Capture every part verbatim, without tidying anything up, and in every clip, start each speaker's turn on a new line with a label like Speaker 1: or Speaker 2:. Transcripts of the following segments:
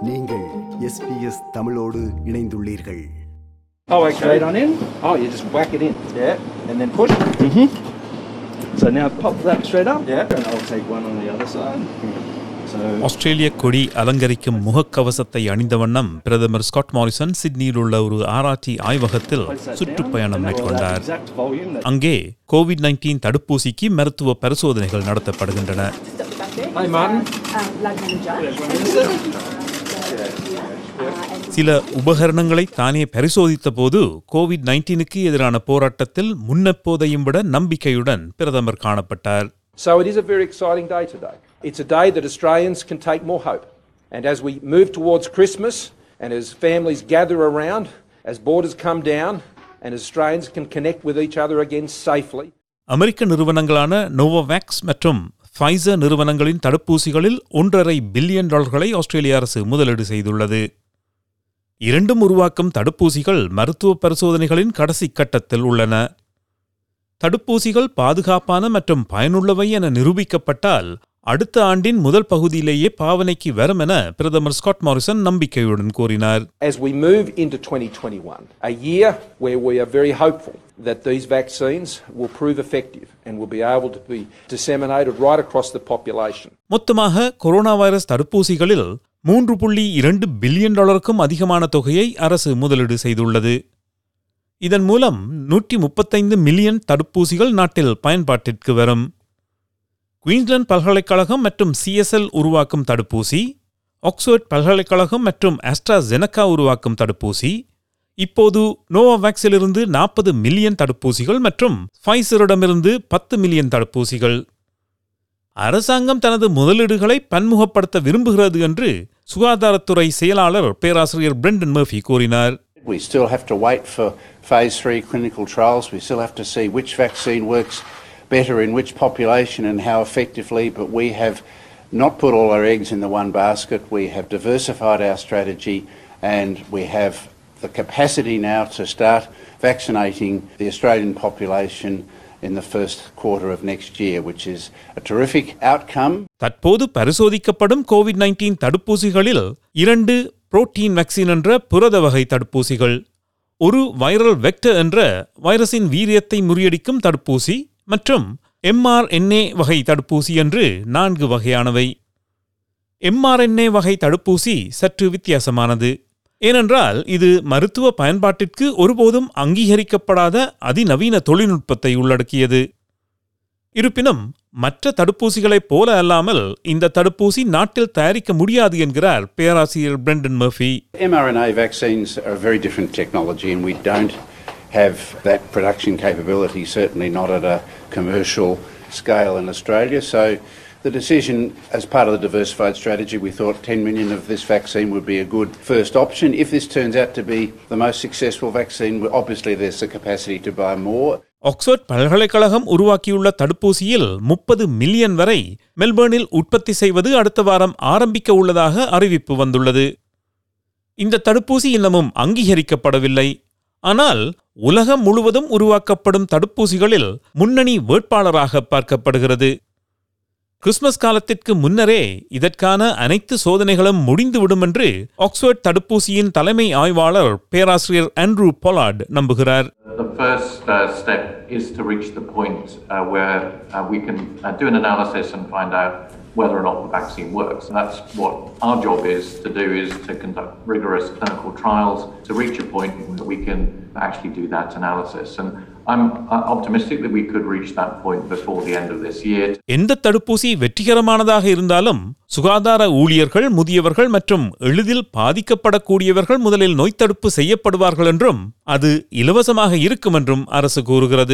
Speaker 1: நீங்கள் S B S தமிழோடு இணைந்துள்ளீர்கள்.
Speaker 2: Oh, okay. Straight on in. Oh, you just whack it in. Yeah. And then push. Mm-hmm. So now pop that straight up. Yeah. And I'll take one on the other side.
Speaker 3: ஆஸ்திரேலிய கொடி அலங்கரிக்கும் முகக்கவசத்தை அணிந்த வண்ணம் பிரதமர் Scott Morrison சிட்னியில் உள்ள ஒரு ஆராய்ச்சி ஆய்வகத்தில் சுற்றுப்பயணம் மேற்கொண்டார். அங்கே கோவிட் நைன்டீன் தடுப்பூசிக்கு மருத்துவ பரிசோதனைகள் நடத்தப்படுகின்றன. சில உபகரணங்களை தானே பரிசோதித்த போது கோவிட் நைன்டீனுக்கு எதிரான போராட்டத்தில் முன்னெப்போதையும் விட நம்பிக்கையுடன் பிரதமர் காணப்பட்டார்.
Speaker 4: So it is a very exciting day today. It's a day that Australians can take more hope. And as we move towards Christmas, and as families gather around, as borders come down, and as Australians can connect with each other again safely.
Speaker 3: அமெரிக்க நிறுவனங்களான Novavax மற்றும் Pfizer நிறுவனங்களின் தடுப்பூசிகளில் ஒன்றரை billion டாலர்களை ஆஸ்திரேலிய அரசு முதலீடு செய்துள்ளது. இரண்டும் உருவாக்கும் தடுப்பூசிகள் மருத்துவ பரிசோதனைகளின் கடைசி கட்டத்தில் உள்ளன. தடுப்பூசிகள் பாதுகாப்பான மற்றும் பயனுள்ளவை என நிரூபிக்கப்பட்டால் அடுத்த ஆண்டின் முதல் பகுதியிலேயே பாவனைக்கு வரும் என பிரதமர் ஸ்காட் மாரிசன் நம்பிக்கையுடன் கூறினார்.
Speaker 4: As we move into twenty twenty-one, a year where we are very hopeful that these vaccines will prove effective and will be able to be disseminated right across the population.
Speaker 3: மொத்தமாக corona virus தடுப்பூசிகளில் மூன்று புள்ளி இரண்டு billion டாலருக்கும் அதிகமான தொகையை அரசு முதலீடு செய்துள்ளது. இதன் மூலம் நூற்றி முப்பத்தைந்து மில்லியன் தடுப்பூசிகள் நாட்டில் பயன்பாட்டிற்கு வரும். குயின்ஸ்லாந்து பல்கலைக்கழகம் மற்றும் சிஎஸ்எல் உருவாக்கும் தடுப்பூசி, ஆக்ஸ்போர்ட் பல்கலைக்கழகம் மற்றும் ஆஸ்ட்ராசெனகா உருவாக்கும் தடுப்பூசி, இப்போது நோவோவேக்ஸிலிருந்து நாற்பது மில்லியன் தடுப்பூசிகள் மற்றும் ஃபைசரிடமிருந்து பத்து மில்லியன் தடுப்பூசிகள். அரசாங்கம் தனது முதலீடுகளை பன்முகப்படுத்த விரும்புகிறது என்று சுகாதாரத்துறை செயலாளர் பேராசிரியர் பிரெண்டன் மர்ஃபி கூறினார்.
Speaker 5: We still have to wait for phase three clinical trials. We still have to see which vaccine works better in which population and how effectively, but we have not put all our eggs in the one basket. We have diversified our strategy and we have the capacity now to start vaccinating the Australian population in the first quarter of next year, which is a terrific outcome.
Speaker 3: தற்போது பரிசோதிக்கப்படும் Covid nineteen தடுப்பூசிகளில் இரண்டு protein vaccine என்ற புரத வகை தடுப்பூசிகள், ஒரு viral vector என்ற வைரஸின் வீரியத்தை முறியடிக்கும் தடுப்பூசி மற்றும் எம்ஆர்என்ஏ வகை தடுப்பூசி என்று நான்கு வகையானவை. எம்ஆர்என்ஏ வகை தடுப்பூசி சற்று வித்தியாசமானது. ஏனென்றால் இது மருத்துவ பயன்பாட்டிற்கு ஒருபோதும் அங்கீகரிக்கப்படாத அதிநவீன தொழில்நுட்பத்தை உள்ளடக்கியது. இருப்பினும் மற்ற தடுப்பூசிகளைப் போல அல்லாமல் இந்த தடுப்பூசி நாட்டில் தயாரிக்க முடியாது என்கிறார் பேராசிரியர் Brendan Murphy.
Speaker 5: mRNA vaccines are a very different technology and we don't have that production capability, certainly not at a commercial scale in Australia. So the decision, as part of the diversified strategy, we thought ten million of this vaccine would be a good first option. If this turns out to be the most successful vaccine, obviously there's the capacity to buy more.
Speaker 3: Oxford பல்கலைக்கழகம் உருவாக்கியுள்ள தடுப்பூசியில் முப்பது million வரை மெல்பர்னில் உற்பத்தி செய்வது அடுத்த வாரம் ஆரம்பிக்க உள்ளதாக அறிவிப்பு வந்துள்ளது. இந்த தடுப்பூசி இன்னமும் அங்கீகரிக்கப்படவில்லை. ஆனால் உலகம் முழுவதும் உருவாக்கப்படும் தடுப்பூசிகளில் முன்னணி வேட்பாளராக பார்க்கப்படுகிறது. கிறிஸ்துமஸ் காலத்திற்கு முன்னரே இதற்கான அனைத்து சோதனைகளும் முடிந்துவிடும் என்று ஆக்ஸ்போர்ட் தடுப்பூசியின் தலைமை ஆய்வாளர் பேராசிரியர் ஆண்ட்ரூ பொலார்ட் நம்புகிறார்.
Speaker 6: The first uh, step is to reach the point uh, where uh, we can uh, do an analysis and find out whether or not the vaccine works. And that's what our job is to do, is to conduct rigorous clinical trials to reach a point where we can actually do that analysis. And I'm optimistic that we could reach that point before the end of this year.
Speaker 3: எந்த தடுப்பூசி வெற்றிகரமானதாக இருந்தாலும் சுகாதார ஊழியர்கள், முதியவர்கள் மற்றும் எளிதில் பாதிக்கப்படக்கூடியவர்கள் முதலில் நோய் தடுப்பு செய்யப்படுவார்கள் என்றும் அது இலவசமாக இருக்கும் என்றும் அரசு கூறுகிறது.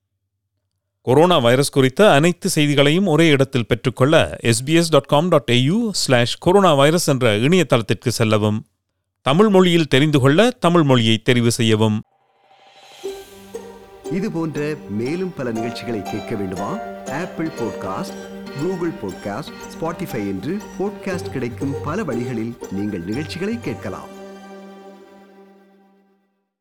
Speaker 3: கொரோனா வைரஸ் குறித்த அனைத்து செய்திகளையும் ஒரே இடத்தில் பெற்றுக்கொள்ள S B S dot com dot A U slash corona virus என்ற இணையதளத்திற்கு செல்லவும். தமிழ் மொழியில் தெரிந்து கொள்ள தமிழ் மொழியை தெரிவு செய்யவும்.
Speaker 1: இது போன்ற மேலும் பல நிகழ்ச்சிகளை கேட்க வேண்டுமா? Apple podcast, Google podcast, Spotify என்று பாட்காஸ்ட் கிடைக்கும் பல வழிகளில் நீங்கள் நிகழ்ச்சிகளை கேட்கலாம்.